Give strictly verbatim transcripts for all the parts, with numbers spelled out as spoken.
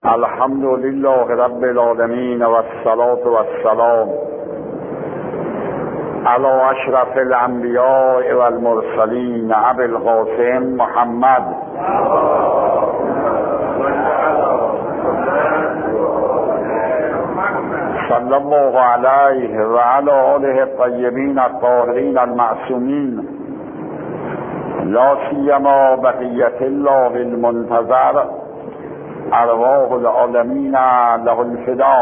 الحمد لله رب العالمين والصلاة والسلام على اشرف الانبیاء والمرسلین ابی القاسم محمد صلی الله علیه و علی آله الطیبین الطاهرین المعصومین، لا سیما بقیة الله المنتظر ارواح العالمین له الفداء.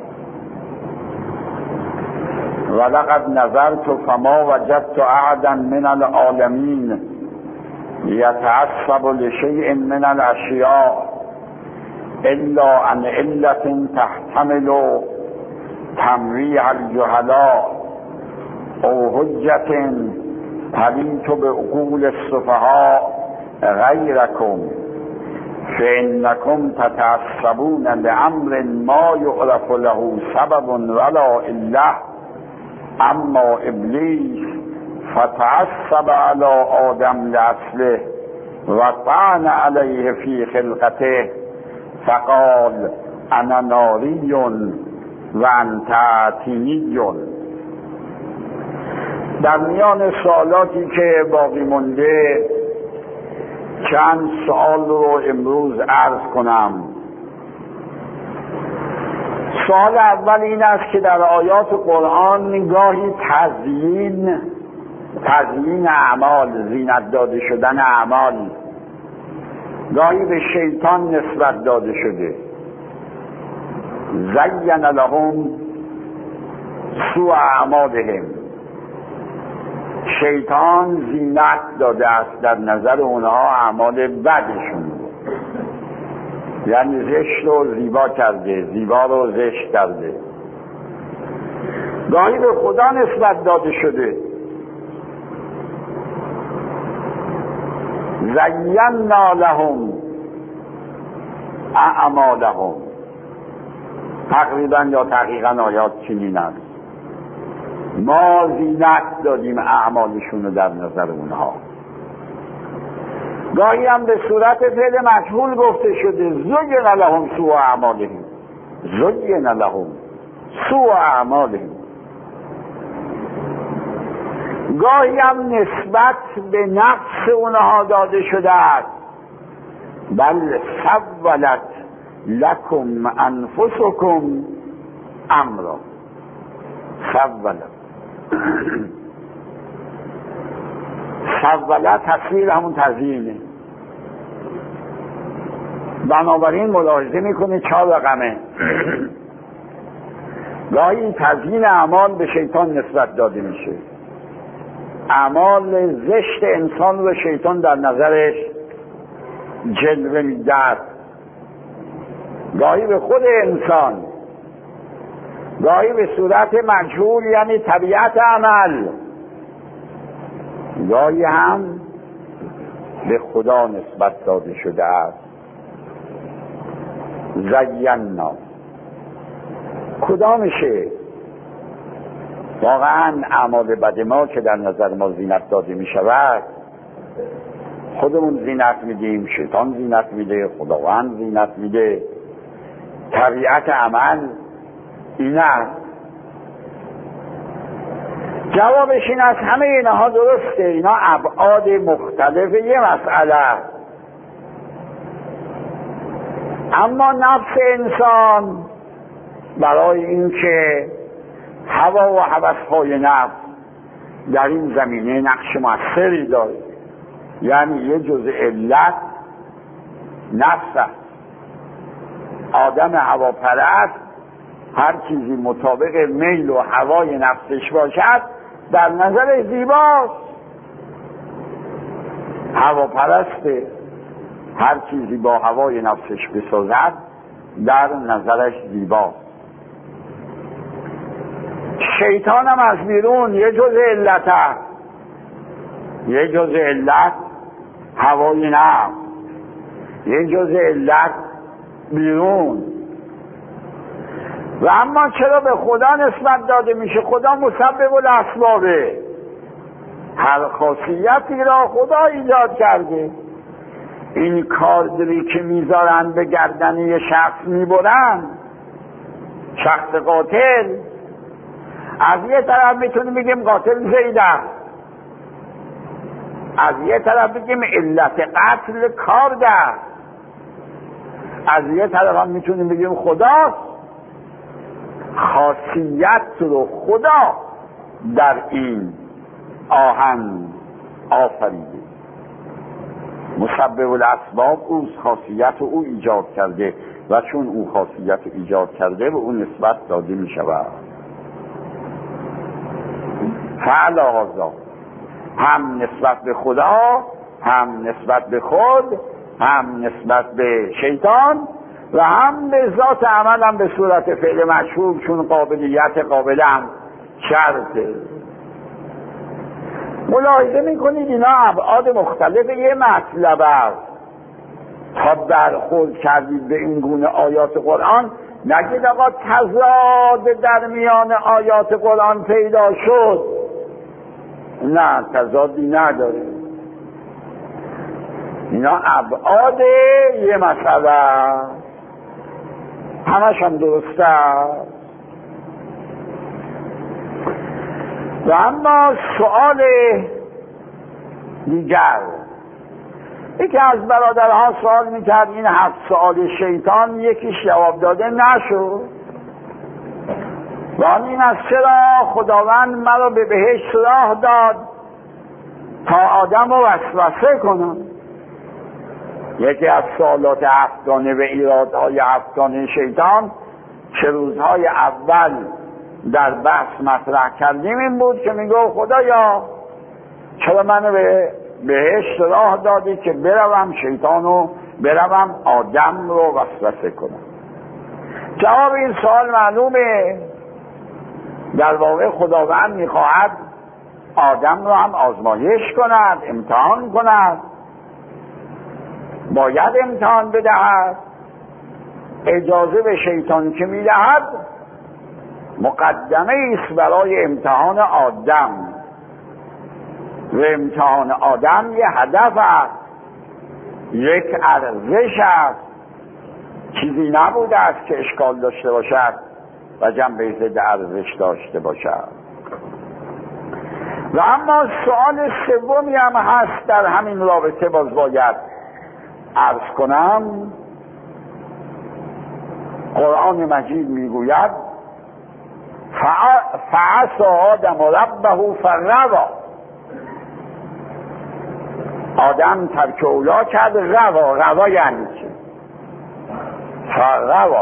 ولقد نظرت فما وجدت احدا من العالمین یتعصب لشیء من الاشیاء الا عن علة تحتمل تمویع الجهلاء او حجة تلیت بعقول السفهاء غیرکم فإنكم تتعصبون لأمر ما يعرف له سبب ولا إله. اما ابلیس فتعصب على آدم لأصله وطعن عليه في خلقته فقال انا ناری و انت طینی. در میان سوالاتی که باقی مونده چند سوال رو امروز عرض کنم. سوال اول این است که در آیات قرآن گاهی تزیین تزیین اعمال، زینت داده شدن اعمال، گاهی به شیطان نسبت داده شده. زین لهم سوء اعمالهم، شیطان زینت داده است در نظر اونها اعمال بدشون، یعنی زشت رو زیبا کرده، زیبا رو زشت کرده. گاهی به خدا نسبت داده شده. زینا لهم اعمالهم، تقریبا یا تحقیقا آیات چنین است. ما زینت دادیم اعمالشون رو در نظر اونها. گاهی هم به صورت فعل مجهول گفته شده زین لهم سوء اعمالهم، زین لهم سوء اعمالهم. گاهی هم نسبت به نفس اونها داده شده است. بل سولت لکم انفسکم امرا. سولت سولت تصویر همون تزیینه. بنابراین ملاحظه میکنه چهار رقمه. گاهی تزیین اعمال به شیطان نسبت داده میشه. اعمال زشت انسان رو شیطان در نظرش جلوه میدهد. گاهی به خود انسان، گاهی به صورت مجهول یعنی طبیعت عمل، گاهی هم به خدا نسبت داده شده است. زینا کدامشه؟ واقعا اعمال بد ما که در نظر ما زینت داده می شود، خودمون زینت میدیم، شیطان زینت میده، خداوند زینت میده، طبیعت عمل این است. جوابش این است همه اینها درسته، اینا ابعاد مختلف یه مسئله. اما نفس انسان برای اینکه هوا و هوس‌های نفس در این زمینه نقش مؤثری داره، یعنی یه جزء علت نفس است. آدم هواپرست هر چیزی مطابق میل و هوای نفسش باشد در نظر زیباست. هواپرسته، هر چیزی با هوای نفسش بسازد در نظرش زیباست. شیطان هم از بیرون یه جزء علت هست، یه جزء علت هوای نفس، یه جزء علت بیرون. و اما چرا به خدا نسبت داده میشه؟ خدا مسبب الاسبابه، هر خاصیتی را خدا ایجاد کرده. این کاردی که میذارن به گردن یه شخص میبرن، شخص قاتل، از یه طرف میتونیم بگیم قاتل زید است، از یه طرف بگیم علت قتل کارد است، از یه طرف هم میتونیم بگیم خداست، خاصیت رو خدا در این آهن آفریده، مسبب الاسباب اوست، خاصیت او ایجاد کرده و چون او خاصیت ایجاد کرده به اون نسبت داده می شود. فعلاوه هم نسبت به خدا، هم نسبت به خود، هم نسبت به شیطان و هم به ذات عمل هم به صورت فعل مشهور، چون قابلیت قابل هم شرطه. ملاحظه میکنید اینا ابعاد مختلف یه مطلب است. تا برخورد کردید به این گونه آیات قرآن نگید آقا تضاد در میان آیات قرآن پیدا شد، نه، تضادی نداره. اینا ابعاد یه مسئله همش هم درسته است. و اما سؤال دیگر، یکی از برادرها سوال میکرد این هفت سؤال شیطان یکیش جواب داده نشد و آن این از چرا خداوند مرا به بهشت راه داد تا آدم رو وسوسه کنم. یکی از سوالات هفتگانه و ایرادهای هفتگانه شیطان که روزهای اول در بحث مطرح کردیم این بود که میگو خدایا چرا منو به بهشت راه دادی که بروم شیطانو بروم آدم رو وسوسه کنم. جواب این سوال معلومه، در واقع خداوند میخواهد آدم رو هم آزمایش کند، امتحان کند، باید امتحان بدهد. اجازه به شیطان که میدهد مقدمه ایست برای امتحان آدم و امتحان آدم یه هدف است، یک ارزش است، چیزی نبوده است که اشکال داشته باشد و جنبه ضد ارزش داشته باشد. و اما سوال سومی هم هست در همین رابطه، باز باید عرض کنم. قرآن مجید میگوید فعصى آدم ربه فغوی، آدم ترک اولا کرد، غوا، غوا یعنی چی؟ فغوی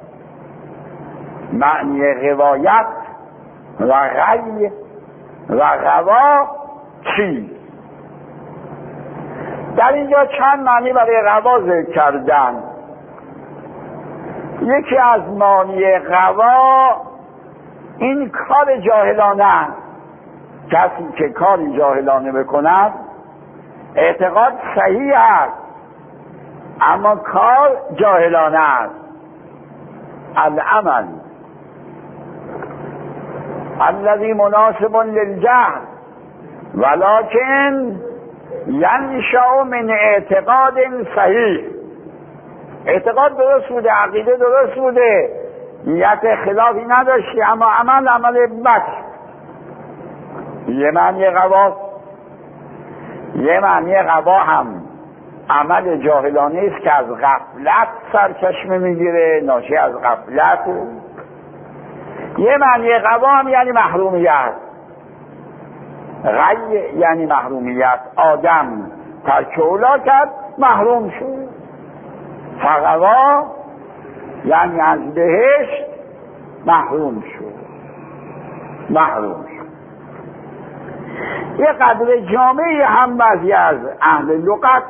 معنی غوایت و غی و غوا چی؟ در اینجا چند معنی برای غوا ذکر کردن. یکی از معنی غوا این کار جاهلانه، کسی که کاری جاهلانه بکند اعتقاد صحیح است اما کار جاهلانه است. العمل الذي مناسب للجهل ولكن ينشأ من اعتقاد صحیح. اعتقاد درست بوده، عقیده درست بوده، نیت خلافی نداشتی، اما عمل عمل بد. یه معنی غوا، یه معنی غوا هم عمل جاهلانه است که از غفلت سرچشمه میگیره، ناشی از غفلت. یه معنی غوا هم یعنی محرومیت، غی یعنی محرومیت. آدم ترک اولا کرد، محروم شد. فغوا یعنی از بهشت محروم شد، محروم شد. یه قدر جامعی هم بعضی از اهل لغت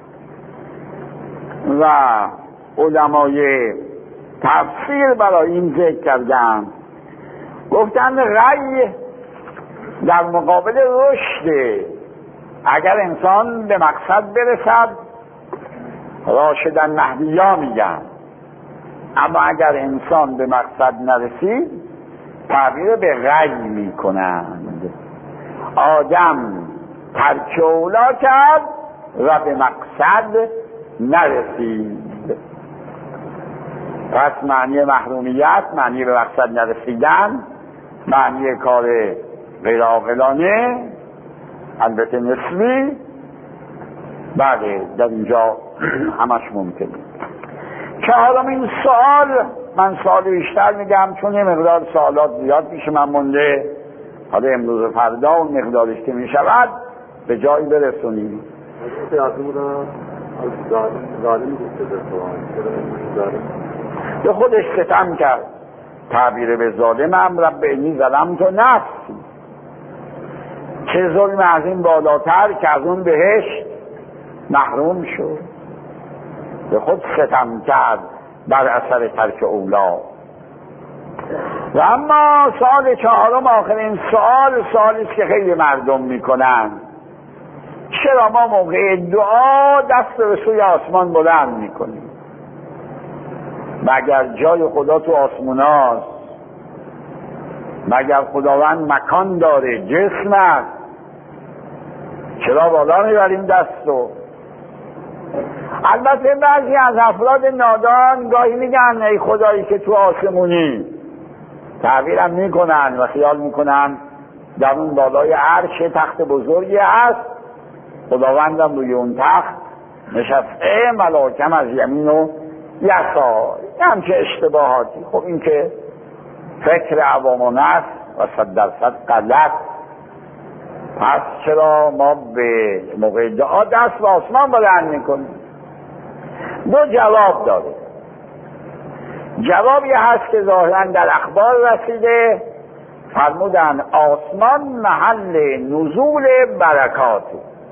و علمای تفسیر برای این ذکر کردن، گفتن غی در مقابل رشد. اگر انسان به مقصد برسد راشدن مهدیا میگن، اما اگر انسان به مقصد نرسید تعبیر به غی میکنند. آدم ترک اولا کرد و به مقصد نرسید. پس معنی محرومیت، معنی به مقصد نرسیدن، معنی کار غیر عاقلانه، البته نسبی، بله در اینجا همش ممکنه. چهارمین سوال، من سوال بیشتر میگم چون یه مقدار سوالات زیاد پیش من مونده، حالا امروز و فردا اون مقدارش که میشود به جایی برسونیم. به خودش ستم کرد، تعبیر به ظالمم رب انی ظلمت نفسی، چه ظلم از این بالاتر که از اون بهشت محروم شد. به خود ستم کرد بر اثر ترک اولا. و اما سوال چهارم، آخرین سوال، سوالی است که خیلی مردم میکنن: چرا ما موقع دعا دست به سوی آسمان بلند میکنیم؟ مگر جای خدا تو آسموناست؟ مگر خداوند مکان داره، جسم است؟ چرا بالا میبریم دستو؟ البته بعضی از افراد نادان گاهی میگن ای خدایی که تو آسمونی، تعبیرم میکنن و خیال میکنن در اون بالای عرش تخت بزرگی هست، خداوندم روی اون تخت نشسته، ملائکم از یمین و یسار، همچه اشتباهاتی. خب این که فکر عوام است و صد درصد غلط. پس چرا ما به موقع دعا دست به آسمان بلند میکنیم؟ دو جواب داره. جوابی هست که ظاهرا در اخبار رسیده، فرمودن آسمان محل نزول برکات،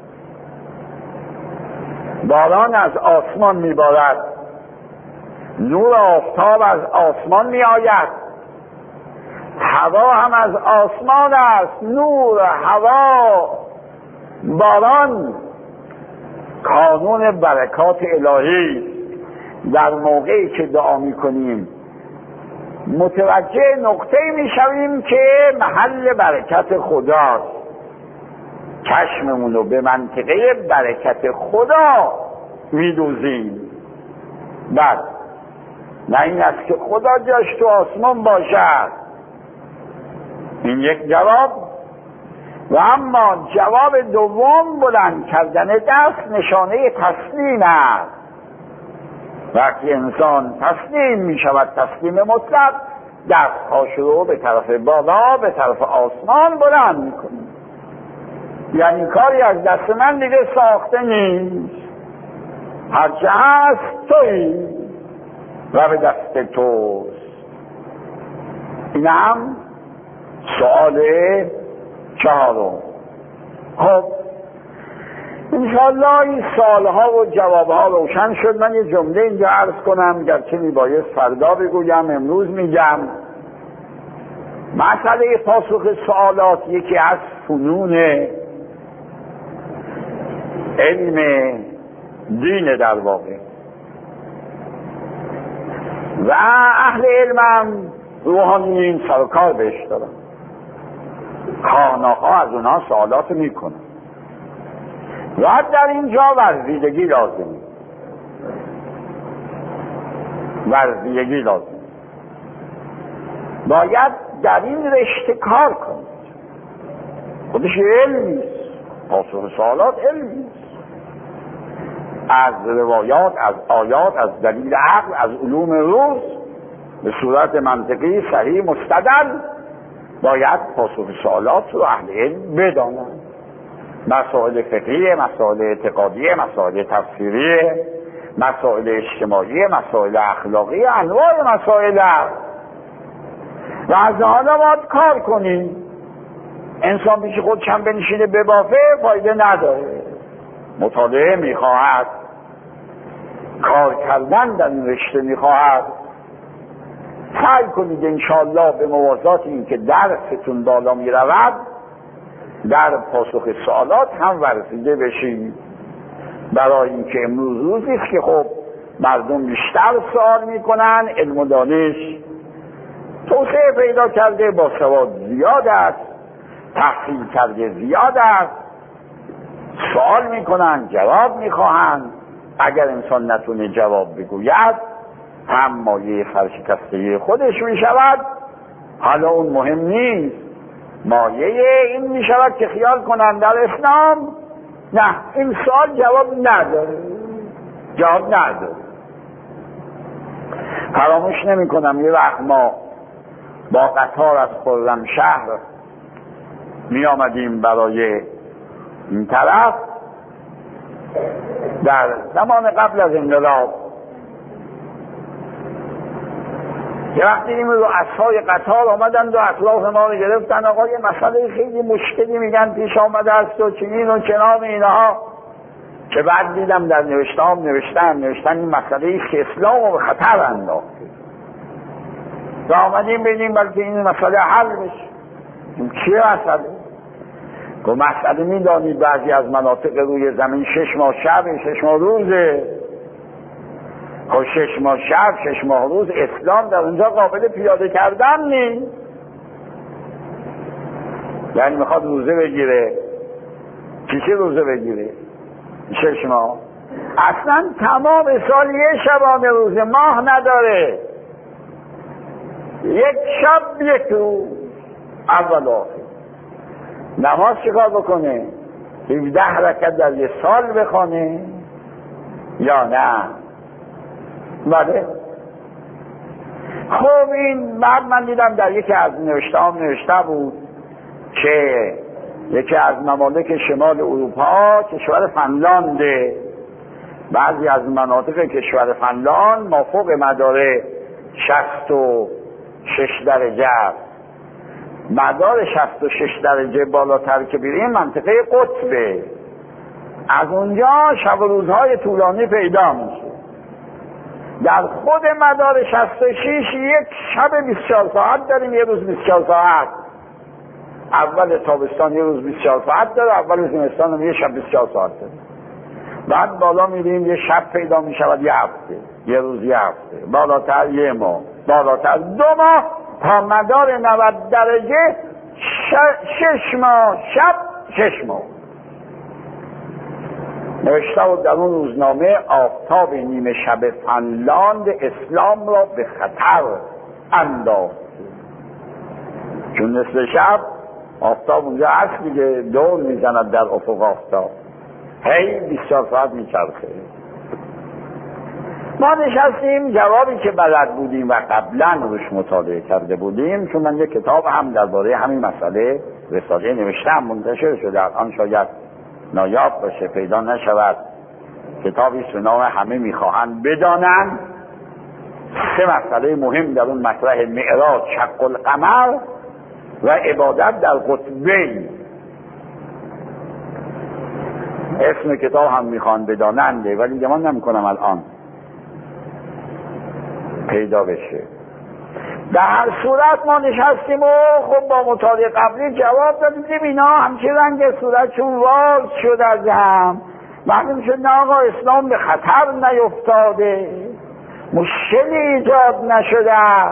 باران از آسمان میبارد، نور آفتاب از آسمان میآید، هوا هم از آسمان است، نور، هوا، باران کانون برکات الهی. در موقعی که دعا میکنیم متوجه نقطه میشویم که محل برکت خداست، چشممون رو به منطقه برکت خدا میدوزیم. بعد نه این است که خدا جاش تو آسمان باشد، این یک جواب. و اما جواب دوم، بلند کردن دست نشانه تسلیم است. وقتی انسان تسلیم می شود، تسلیم مطلق، دستهاش رو به طرف بالا، به طرف آسمان بلند می کنه. یعنی کاری از دست من دیگه ساخته نیست، هرچه هست تویی و به دست توست. این هم سؤال چهارم. خب انشاءالله این سوالها و جوابها روشن شد. من یه جمله اینجا عرض کنم، گرچه میبایست فردا بگویم، امروز میگم. مسئله پاسخ سوالات یکی از فنون علم دین در واقع، و اهل علمم روحانیین سر و کار بهش دارن، خانه‌ها از اونها سوالات میکنن و در اینجا ورزیدگی لازمه، ورزیدگی لازمه. باید در این رشته کار کنید. خودش علم نیست، پاسخ سوالات علم نیست. از روایات، از آیات، از دلیل عقل، از علوم روز به صورت منطقی صحیح مستدل باید پاسخ سوالات رو اهل علم بدانند. مسائل فقهی، مسائل اعتقادی، مسائل تفسیری، مسائل اجتماعی، مسائل اخلاقی، انواع مسائل و از حالا باید کار کنیم. انسان پیش خود چند بنشینه ببافه فایده نداره، مطالعه میخواهد، کار کردن در این رشته میخواهد. سعی کنید انشاءالله به موازات این که درستون بالا میرود در پاسخ سوالات هم ورزیده بشید، برای اینکه امروز روزی است که خب مردم بیشتر سوال میکنن، علم و دانش توسعه پیدا کرده، با سواد زیاد است، تحصیل کرده زیاد است، سوال میکنن، جواب میخواهند. اگر انسان نتونه جواب بگوید هم مایه سرشکستگی خودش می شود. حالا اون مهم نیست، مایه این می شود که خیال کنند در اسلام نه این سوال جواب نداره، جواب نداره. فراموش نمی کنم یه وقت ما با قطار از خرمشهر می آمدیم برای این طرف در زمان قبل از انقلاب. یه وقتی این رو اصحای قطار آمدن و اطلاف ما رو گرفتن، آقا یه مسئله خیلی مشکلی میگن پیش آمده است و چنین و چنان اینها، که بعد دیدم در نوشتام نوشتن نوشتن این مسئله ایست که اسلام رو به خطر انداخته و آمدیم ببینیم بلکه این مسئله حل بشه. این چیه مسئله؟ که مسئله میدانید بعضی از مناطق روی زمین شش ماه شب شش ماه روزه. خب شش ماه شب شش ماه روز اسلام در اونجا قابل پیاده کردن نیست. یعنی میخواد روزه بگیره، چی چی روزه بگیره؟ شش ماه اصلا تمام سال یه شبانه روزه ماه نداره، یک شب یک روز اول آخر. نماز چیکار بکنه؟ هفده رکعت در یه سال بخونه یا نه؟ بله. خب این بعد من دیدم در یکی از نوشته هم نوشته بود که یکی از ممالک شمال اروپا کشور فنلاند، بعضی از مناطق کشور فنلاند مافوق مدار شصت و شش درجه است. مدار شصت و شش درجه بالاتر که بریم منطقه قطبه، از اونجا شب و روزهای طولانی پیدا میشه. در خود مدار شصت و شش یک شب بیست و چهار ساعت داریم، یه روز بیست و چهار ساعت. اول تابستان یه روز بیست و چهار ساعت داره، اول زمستان هم یه شب بیست و چهار ساعت داره. بعد بالا میریم یه شب پیدا میشود یه هفته، یه روز یه هفته، بالاتر یه ماه، بالاتر دو ماه، تا مدار نود درجه ش... شش ماه شب شش ماه. نوشته بود در اون روزنامه آفتاب نیمه شب فنلاند اسلام را به خطر انداخت، چون نصف شب آفتاب اونجا هست دیگه، دور میزند در افق آفتاب، هی بیست و چهار ساعت میچرخه. ما نشستیم جوابی که بلد بودیم و قبلا روش مطالعه کرده بودیم، چون من یک کتاب هم درباره همین مسئله رساله نوشتم، منتشر شده، الان شاید نایاب باشه، پیدا نشود. کتابی است به نام همه میخواهند بدانند. سه مسئله مهم در اون مطرح: معراج، شق القمر و عبادت در قطبین. اسم کتاب هم میخوان بداننده، ولی گمان نمیکنم الان پیدا بشه. در هر صورت ما نشستیم و خب با مطالعه قبلی جواب دادیم اینا همچه رنگ صورتشون واز شد از هم. معلوم شد نه آقا اسلام به خطر نیفتاده، مشکلی ایجاد نشده.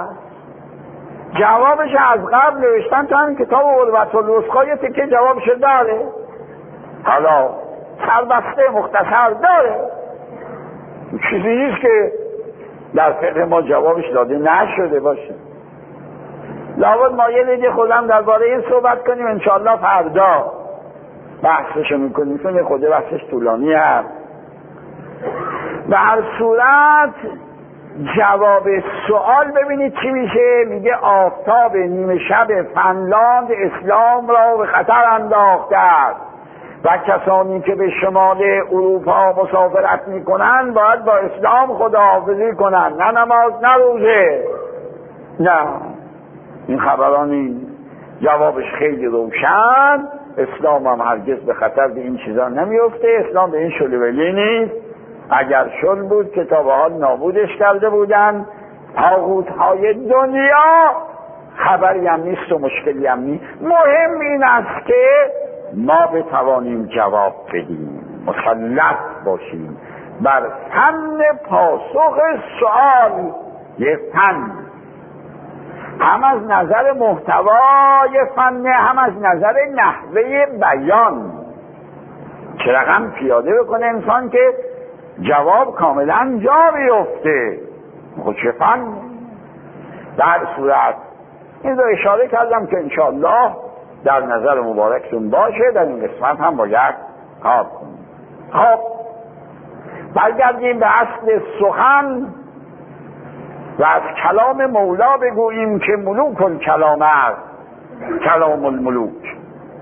جوابش از قبل نوشتن تو همین کتاب عروة الوثقی یه تکه جوابش داره، حالا سربسته مختصر داره، چیزی نیست که در فقه ما جوابش داده نشده باشه. لابد ما یه دیگه خودم درباره این صحبت کنیم انشاءالله فردا بحثشو میکنیم، چون خود بحثش طولانی هست. به هر صورت جواب سوال ببینید چی میشه. میگه آفتاب نیمه شب فنلاند اسلام را به خطر انداخته است و کسانی که به شمال اروپا مسافرت میکنن باید با اسلام خداحافظی کنن، نه نماز نه روزه. نه، این خبرانی جوابش خیلی روشن. اسلام هم هرگز به خطر به این چیزا نمیفته. اسلام به این شلولی نیست. اگر شل بود که تا به حال نابودش کرده بودن. طاغوت های دنیا خبری هم نیست و مشکلی هم نیست. مهم این است که ما بتوانیم جواب بدیم، مسلط باشیم بر فن پاسخ سوال. یه فن هم از نظر محتوای فن، هم از نظر نحوه بیان. چه رقم پیاده بکنه انسان که جواب کاملا جا بیفته. خود چه فن؟ در صورت این رو اشاره کردم که انشاءالله در نظر مبارکتون باشه، در این قسمت هم باید کار کنیم. خب برگردیم به اصل سخن و از کلام مولا بگوییم که ملوک الکلام است، کلام الملوک.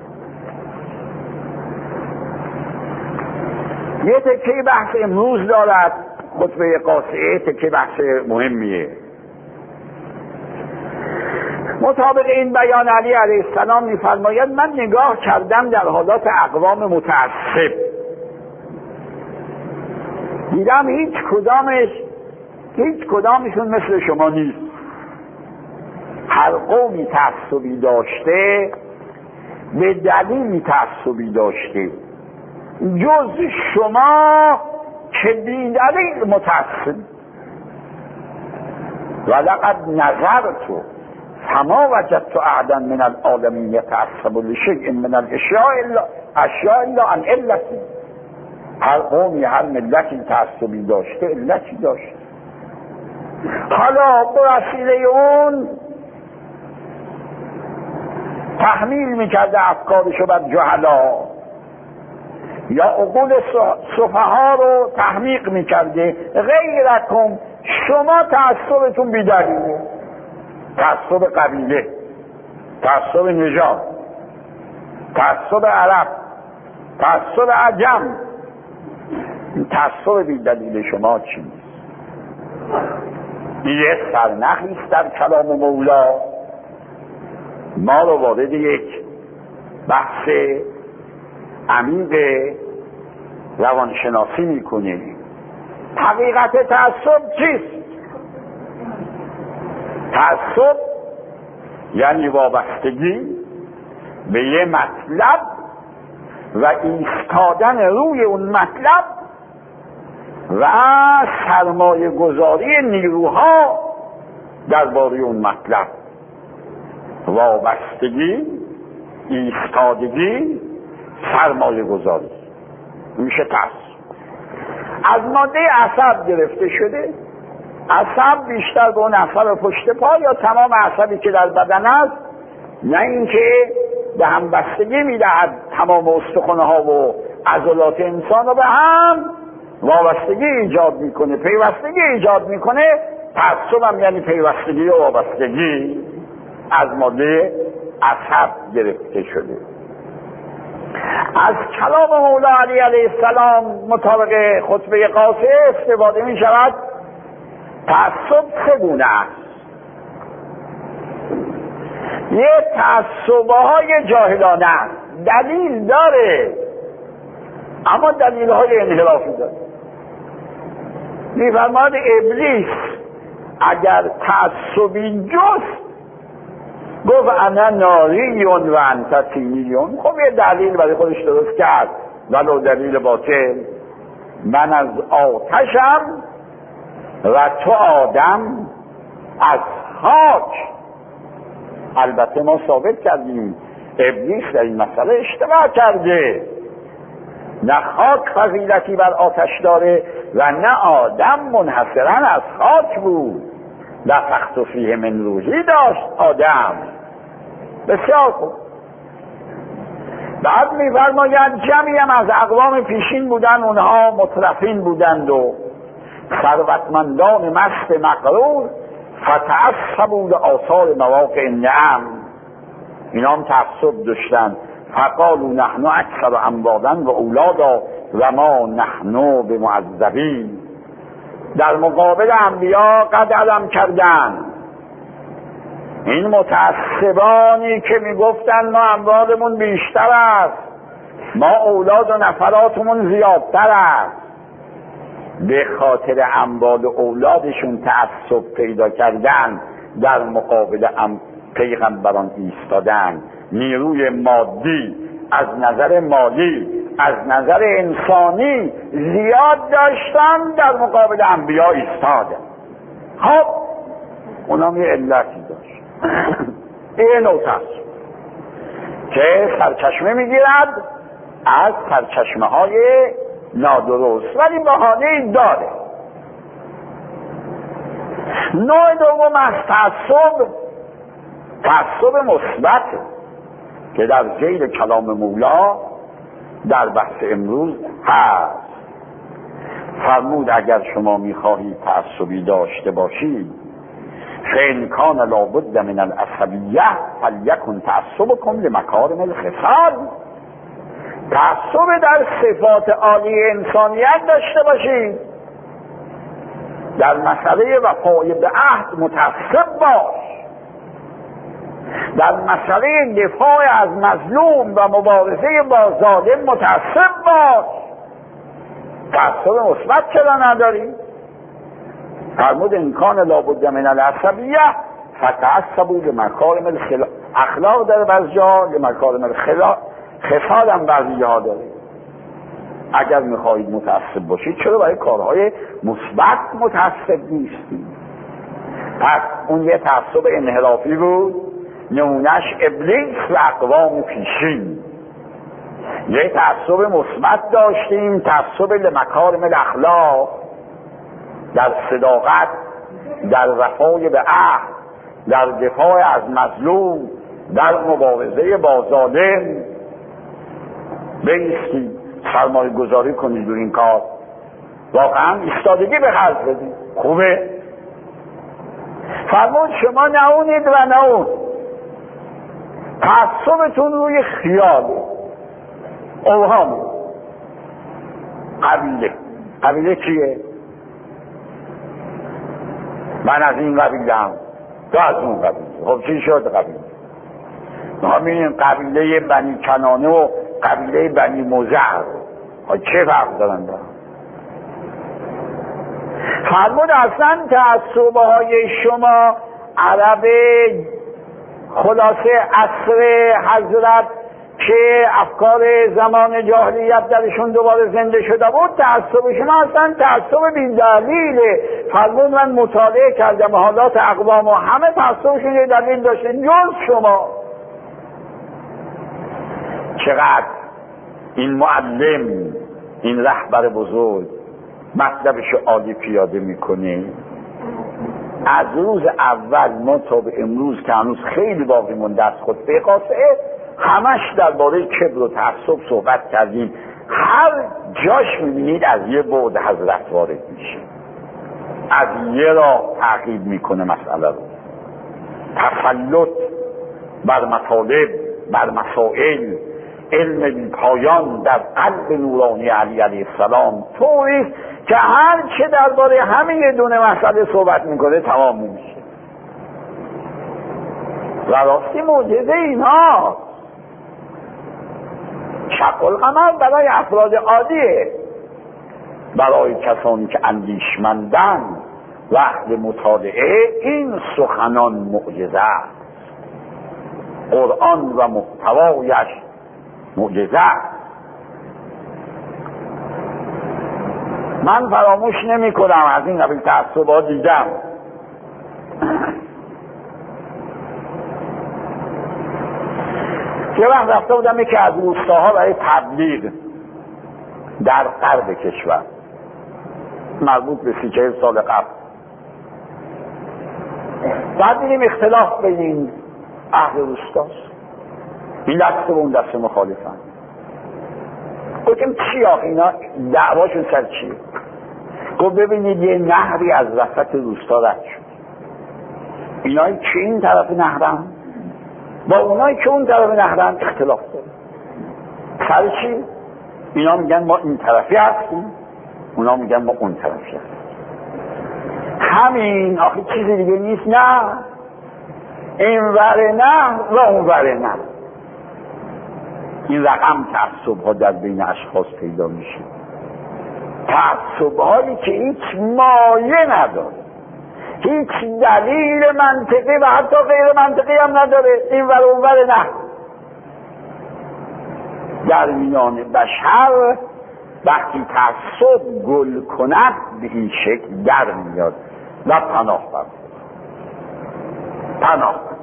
یه تکه بحث امروز دارد خطبه قاصعه، تکه بحث مهمیه. مطابق این بیان علی علیه السلام می‌فرماید من نگاه کردم در حالات اقوام متعصب، دیدم هیچ کدامش هیچ کدامشون مثل شما نیست. هر قومی تعصبی داشته به دلیلی تعصبی داشته، جز شما که بی دلیل متعصب. ولقد نظرت فما وجدت احدا من العالمین یتعصب لشیء من الاشیاء الا اشیاء الا عن علتی. هر قومی هر ملتی تعصبی داشته، علتی داشته. حالا به وسیله اون تحمیل میکرده افکارشو بر جهلا، یا عقول سفها رو تحمیق میکرده. غیرکم، شما تعصبتون بی‌دلیله، تعصب قبیله، تعصب نژاد، تعصب عرب، تعصب عجم. تعصب بی‌دلیل شما چی؟ این یه سرنخی است در کلام مولا. ما رو وارد یک بحث عمیق روانشناسی میکنه. حقیقت تعصب چیست؟ تعصب یعنی وابستگی به یه مطلب و ایستادن روی اون مطلب و سرمایه گذاری نیروها درباره اون مطلب. وابستگی، ایستادگی، سرمایه گذاری میشه تعصب. از ماده عصب گرفته شده. عصب بیشتر به اون عصب پشت پا یا تمام عصبی که در بدن است، نه اینکه به هم بستگی میدهد تمام استخوان‌ها و عضلات انسان رو به هم وابستگی ایجاد میکنه، پیوستگی ایجاد میکنه. تعصب هم یعنی پیوستگی و وابستگی از ماده عصب گرفته شده. از کلام مولا علی علیه السلام مطابق خطبه قاصعه استفاده می شود. تعصب سه گونه است. یه تعصب‌های جاهلانه است، دلیل داره اما دلیل‌های انحرافی داره. می‌فرماید ابلیس اگر تعصبی جست، گفت انا ناریون و انت طینیون. خب یه دلیل برای خودش درست کرد، ولو دلیل باطل. من از آتشم و تو آدم از خاک. البته ما ثابت کردیم ابلیس در این مسئله اشتباه کرده. نه خاک فضیلتی بر آتش داره و نه آدم منحصرا از خاک بود. لفخت فیه من روحی داشت آدم. بسیار خوب. بعد می‌فرماید جمعی هم از اقوام پیشین بودن، اونها مترفین بودند و ثروتمندان مست مغرور، فتعصبوا لآثار مواقع النعم. اینا هم تعصب داشتن. فقالوا نحن اکثر اموالا و اولادا و ما نحن بمعذبین. در مقابل انبیا قد علم کردن. این متعصبانی که میگفتن ما اموالمون بیشتر است، ما اولاد و نفراتمون زیادتر است، به خاطر اموال و اولادشون تعصب پیدا کردن، در مقابل پیغمبران ایستادن. نیروی مادی از نظر مالی، از نظر انسانی زیاد داشتن، در مقابل انبیا ایستادن. خب اونم یه علتی داشت. این نوع تعصب که سرچشمه میگیرد از سرچشمه های نادرست، ولی بهانه‌ای داره. نوع دوم از تعصب، تعصب مثبت که در ذیل کلام مولا در بحث امروز هست. فرمود اگر شما میخواهید تعصبی داشته باشید فإن کان لابد من العصبیه فلیکن تعصبکم لمکارم الخصال، تعصب در صفات عالی انسانیت داشته باشید، در مسئله وفای به عهد متعصب باش، در مسئله دفاع از مظلوم و مبارزه با ظالم متعصب باش. تعصب مثبت چرا نداریم؟ فرمود امکان لابد من العصبیه فتعصبوا لمکارم الخلق، اخلاق داره بعضی جا، لمکارم الخلق خصال هم بعضی جاها داره. اگر میخواهید متعصب باشید چرا برای کارهای مثبت متعصب نیستید؟ پس اون یه تعصب انحرافی بود، نمونش ابلیس و اقوام پیشین. یه تعصب مثبت داشتیم، تعصب لمکارم الاخلاق، در صداقت، در وفای به عهد، در دفاع از مظلوم، در مبارزه با ظالم بایستید، سرمایه گذاری کنید در این کار، واقعا ایستادگی به خرج بدید. خوبه؟ فرمود شما نه اونید و نه اون، تعصبتون روی خیاله، اوهامه. قبیله، قبیله چیه؟ من از این قبیله هم، تو از اون قبیله. خب چی شد قبیله؟ ما می‌بینیم قبیله بنی کنانه و قبیله بنی مزر چه فرق دارن دارن؟ فرمود اصلا تعصب‌های شما عرب خلاصه عصر حضرت که افکار زمان جاهلیت درشون دوباره زنده شده بود، تعصب شما اصلا تعصب بی‌دلیله. فرمود من مطالعه کردم حالات اقوام و همه تعصبشون یه دلیل داشته جز شما. چقدر این معلم، این رهبر بزرگ مطلبشو عالی پیاده میکنه. از روز اول ما تا به امروز که هنوز خیلی باقی مونده از خطبه قاطعه همش درباره کبر و تعصب صحبت کردیم. هر جاش میبینید از یه بعد حضرت وارد میشه، از یه راه تعقیب میکنه مسئله رو. تسلط بر مطالب، بر مسائل، علم بی پایان در قلب نورانی علی علیه السلام طوری که هر چه درباره همین یه دونه مسئله صحبت میکنه تمام نمیشه. و راستی معجزه اینها شق القمر برای افراد عادیه، برای کسانی که اندیشمندن و اهل مطالعه این سخنان معجزه است. قرآن و محتوایش معجزه است. من فراموش نمی کنم از این قبیل تعصبات دیدم. یه وقت رفته بودم یکی از روستاها برای تبلیغ در غرب کشور، مربوط به سی چهل سال قبل. بعد دیدیم اختلاف بین این اهل روستاست، این دست و اون دست مخالفن. گفتم چی آخه اینا دعواشون سر چیه؟ گفت ببینید یه نهری از وسط روستا رد شد، اینایی که این طرف نهرن با اونایی که اون طرف نهرن اختلاف داره. سر چی؟ اینا میگن ما این طرفی هستیم، اونا میگن ما اون طرفی هستیم. همین آخه چیزی دیگه نیست. نه این ور نه و اون ور نه. این رقم تعصب ها در بین اشخاص پیدا میشه، تعصب هایی که هیچ مایه نداره، هیچ دلیل منطقی و حتی غیر منطقی هم نداره. این ور اون ور نه. در میان بشر وقتی تعصب گل کند به این شکل در میاد و پناه برد پناه برد.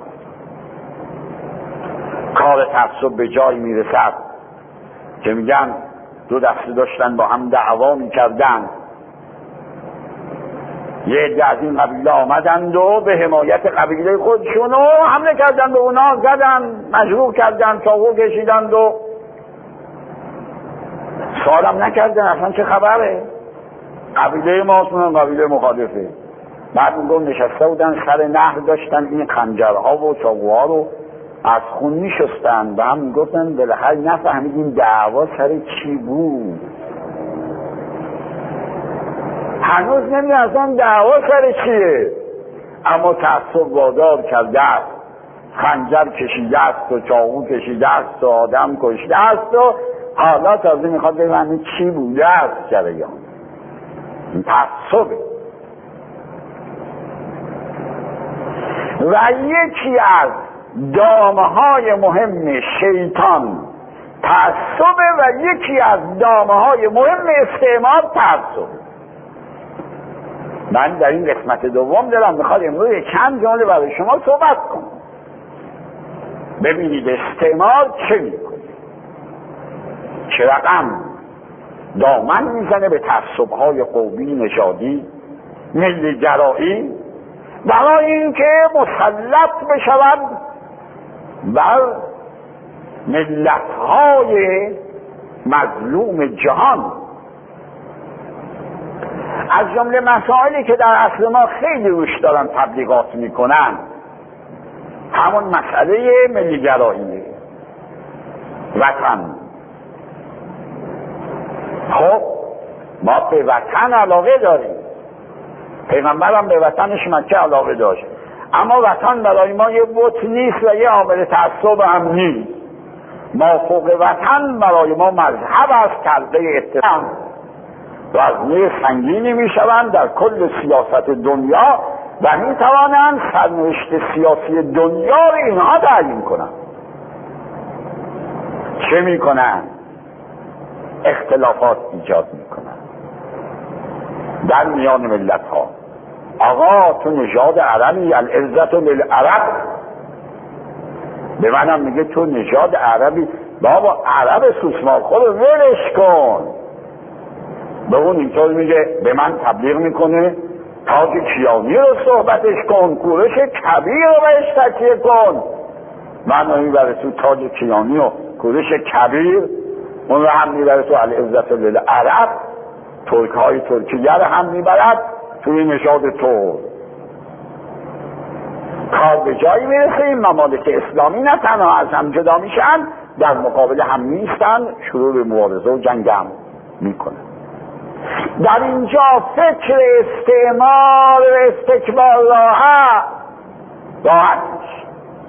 کار تعصب به جایی میرسد که میگن دو دسته داشتن با هم دعوا میکردن. یه عده از این قبیله آمدند و به حمایت قبیله خودشون و حمله کردن به اونا، زدن، مجروح کردن، چاقو کشیدند و سوالم نکردن اصلا چه خبره، قبیله ماست، اون قبیله مخالفه. بعد میگم نشسته بودن سر نهر، داشتن این خنجرها و چاقوها رو از خون میشستن و هم میگفتن بالاخره نفهمیدیم دعوا سر چی بود، هنوز نمیدونم اصلا دعوا سر چیه، اما تعصب وادار کرده است، خنجر کشیده است و چاقو کشیده است و آدم کشیده است و حالا تازه میخواد بفهمه چی بوده است جریان. این تعصبه. و یکی از دامهای مهم شیطان تعصبه و یکی از دامهای مهم استعمار تعصبه. من در این قسمت دوم دارم میخواد امروز چند جمله برای شما صحبت کنم. ببینید استعمار چه میکنه، چه رقم دامن میزنه به تعصبهای قومی، نژادی، ملی گرایی، برای اینکه مسلط بشود بر ملتهای مظلوم جهان. از جمله مسائلی که در اصل ما خیلی روش دارن تبلیغات میکنن همون مسئله ملی گرایی، وطن. خب ما به وطن علاقه داریم، پیغمبرم به وطنش مکه علاقه داشت، اما وطن برای ما یه بت نیست و یه عامل تعصب هم نیست. ما فوق وطن برای ما مذهب است، کلبه اتفاق و از نیه سنگینی می شوند در کل سیاست دنیا و می توانند سرنوشت سیاسی دنیا رو اینها تعیین کنند. چه می کنند؟ اختلافات ایجاد می کنند در میان ملت ها. آقا تو نژاد عربی، العزت للعرب، به منم میگه تو نژاد عربی. بابا عرب سوسمار خود ولش کن. به اون اینطور میگه، به من تبلیغ میکنه تاج کیانی رو صحبتش کن، کورش کبیر رو بهش تکیه کن. من رو میبره تو تاج کیانی و کورش کبیر، اون رو هم میبره تو العزت للعرب، ترک های ترکیه رو هم میبرد توی نژاد تو. کار به جایی میرسه این ممالک اسلامی نه تنها از هم جدا میشن، در مقابل هم نیستن، شروع به مبارزه و جنگ هم میکنن. در اینجا فکر استعمار و استکبار راحت راحت میشه.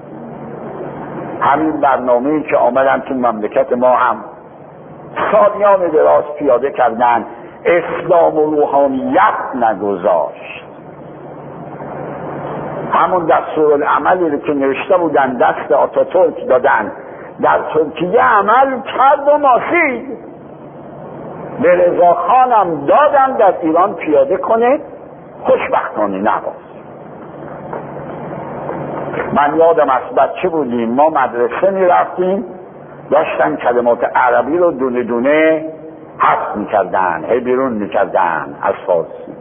همین برنامه‌ای که آمدن تو مملکت ما هم سالیان دراز پیاده کردن، اسلام و روحانیت نگذاشت. همون دستورالعملی رو که نوشته بودن دست آتاتورک دادن، در ترکیه عمل کرد و ماسید. به رضاخانم دادن در ایران پیاده کنه، خوشبختانه نباست. من یادم از بچه بودیم ما مدرسه می رفتیم، داشتن کلمات عربی رو دونه دونه حذف می کردن، هی بیرون می کردن از فارسی.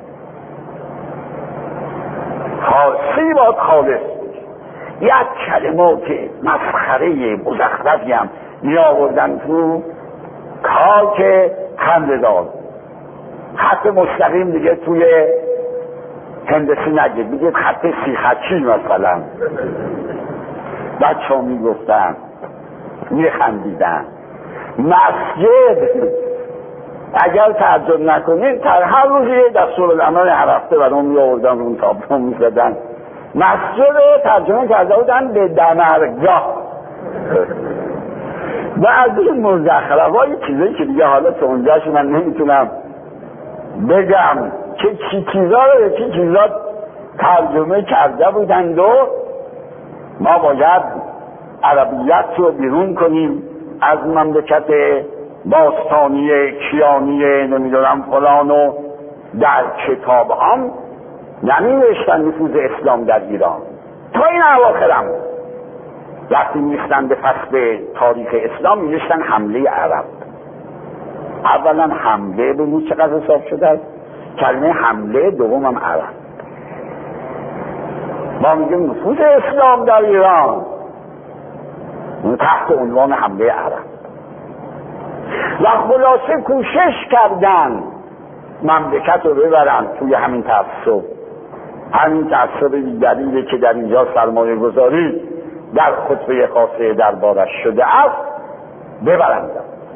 فارسی باید خالص یک کلمات مسخره مزخرفی هم می آوردن تو کار که خنده دار. خط مستقیم دیگه توی هندسی نگید، بگید خط سی خطی مثلا. بچه ها می گفتن، می خندیدن. مسجد اگر تعجب نکنید در هر روز یه دستورالعمل هر هفته برام می آوردن اون تابلو می زدن. مسجد رو ترجمه کرده بودن به دمرگاه. و از این مزخرف‌های چیزایی که دیگه حالا تو اونجاش من نمیتونم بگم که چی چیزا رو به چی چیزا ترجمه کرده بودند و ما باید عربیت رو بیرون کنیم از مملکت باستانی کیانی نمیدونم فلان و در کتاب هم نمی‌نوشتن نفوذ اسلام در ایران. تا این اواخرم وقتی میستن به فصل تاریخ اسلام می‌نوشتن حمله عرب. اولا حمله ببینید چقدر حساب شده است، کلمه حمله، دوم هم عرب. ما میگیم نفوذ اسلام در ایران تحت عنوان حمله عرب و خلاصه کوشش کردن مملکت رو ببرن توی همین تعصب. همین تعصب دلیلی که در اینجا سرمایه گذاری در خطبه خاصه دربارش شده است ببرند.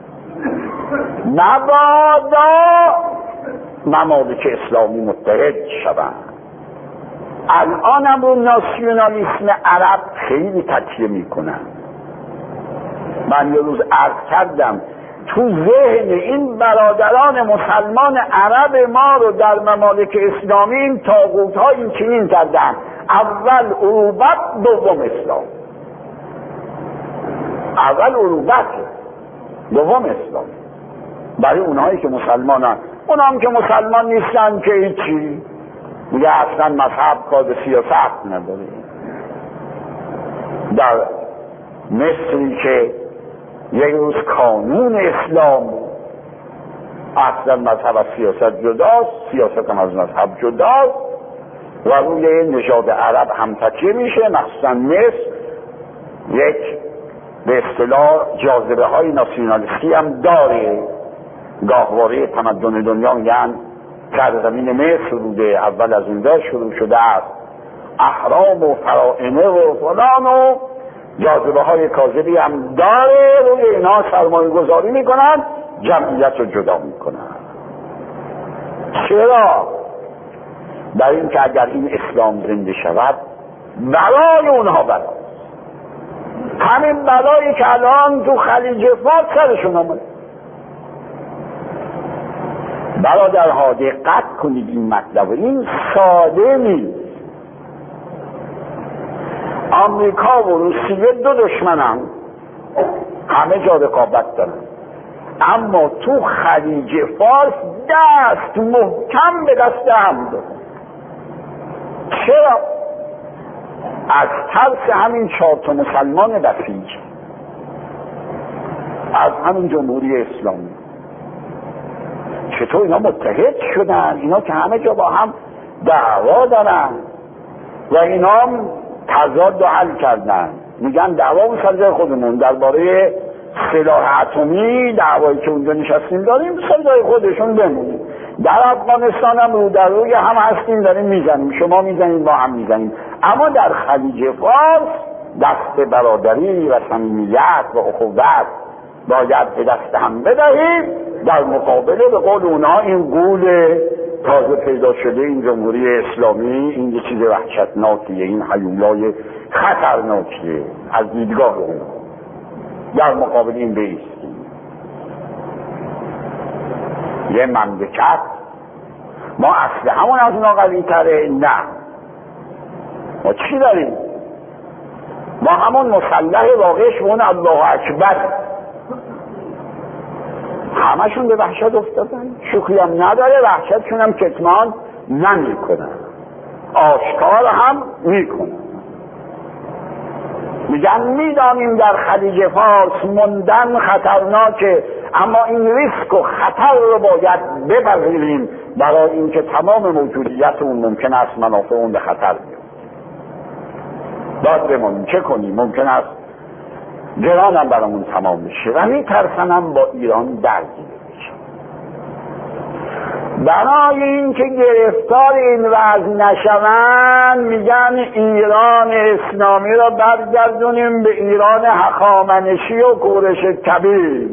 مبادا ممالک اسلامی متحد شوند. الان هم رو ناسیونالیسم عرب خیلی تکیه میکنن. من یه روز عرض کردم تو ذهن این برادران مسلمان عرب ما رو در ممالک اسلامی این طاغوت ها این چنین کردن: اول عروبت، دوم اسلام. اول عروبت، دوم اسلام. برای اونهایی که مسلمانن. اونها هم که مسلمان نیستن که هیچی، میگه اصلا مذهب کار به سیاست نداره. در مصری که یک روز کانون اسلام اصلا مذهب از سیاست جداست، سیاست هم از مذهب جداست و روی نژاد عرب هم تکیه میشه، مخصوصا مصر یک به اصطلاح جاذبه های ناسیونالیستی هم داره. گاهواره تمدن دنیا میگن سرزمین مصر بوده، اول از اونجا شروع شده است، اهرام و فرائنه و فلان و جاذبه های کاذبی هم داره. روی اینا سرمایه گذاری میکنن، جمعیت رو جدا میکنن. چرا؟ برای اینکه اگر این اسلام زنده شود بلای اونها بلا، همین بلایی که الان تو خلیج فارس سرشون آمد. برادرها دقت کنید این مطلب، این ساده نیست. آمریکا و روسیه دو دشمنن، همه جا رقابت دارن، اما تو خلیج فارس دست محکم به دست هم دارن. چرا؟ از ترس همین چهار تا مسلمان بسیج، از همین جمهوری اسلامی. چطور اینا متحد شدن؟ اینا که همه جا با هم دعوا دارن و اینا هم تضاد رو حل کردن. میگن دعوا سر جای خودمون، درباره سلاح اتمی دعوایی که اونجا نشستیم داریم سر جای خودشون بمونیم. در افغانستان هم رو در روی هم هستیم، داریم میزنیم، شما میزنیم با هم میزنیم. اما در خلیج فارس دست برادری و صمیمیت و اخوت باید به دست هم بدهیم، در مقابله به قول اونها این غول تازه پیدا شده این جمهوری اسلامی، این یه چیز وحشتناکیه، این هیولای خطرناکیه از دیدگاه اونها. در مقابل این بایستیم. یه مملکت ما اصل همون از اونا قوی تره؟ نه. ما چی داریم؟ ما همون مسلح واقعش اون الله اکبر. همشون به وحشت افتادن، شوخی هم نداره، وحشتشون هم کتمان نمی کنن، آشکار هم می کنن. میگن میدانیم در خلیج فارس موندن خطرناکه، اما این ریسک و خطر رو باید بپذیریم برای اینکه تمام موجودیت اون ممکن است منافع اون به خطر بیفته. باید بمانیم، چه کنیم؟ ممکن است جران هم برامون تمام میشه و میترسنم با ایران درگیر بشه. برای اینکه گرفتار این وضع نشوند میگن ایران اسلامی را برگردونیم به ایران هخامنشی و کورش کبیر،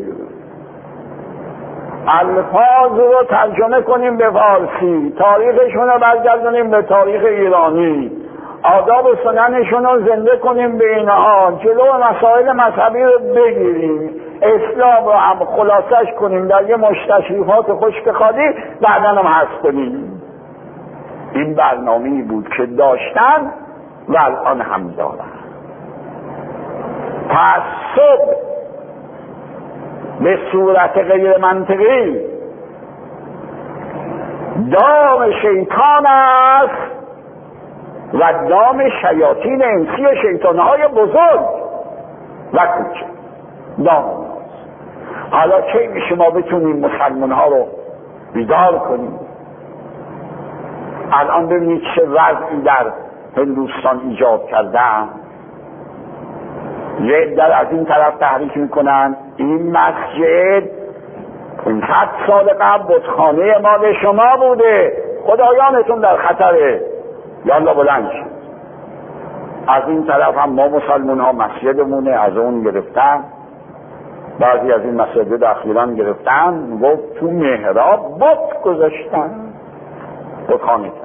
الفاظ رو ترجمه کنیم به فارسی، تاریخشون رو برگردونیم به تاریخ ایرانی، آداب و سننشون رو زنده کنیم به اینها، جلو مسائل مذهبی رو بگیریم، اسلام رو هم خلاصش کنیم در یه مشتشریفات خشک خالی، بعدا هم حذف کنیم. این برنامه‌ای بود که داشتن و الان هم دارن. تعصب به صورت غیر منطقی دام شیطان است و دام شیاطین انسی و شیطانهای بزرگ و کوچک. دام حالا کی میشه ما بتونیم مسلمان ها رو بیدار کنیم؟ الان ببینید چه وضعی در هندوستان ایجاد کردن. یه در از این طرف تحریک میکنن این مسجد پانصد سال قبل بتخانه مال شما بوده، خدایانتون در خطره، یالا بلند شد. از این طرف هم ما مسلمان ها مسجدمونه از اون گرفتن، بعضی از این مساجد اخیراً گرفتن و تو محراب بت گذاشتن، بتخانه کرد.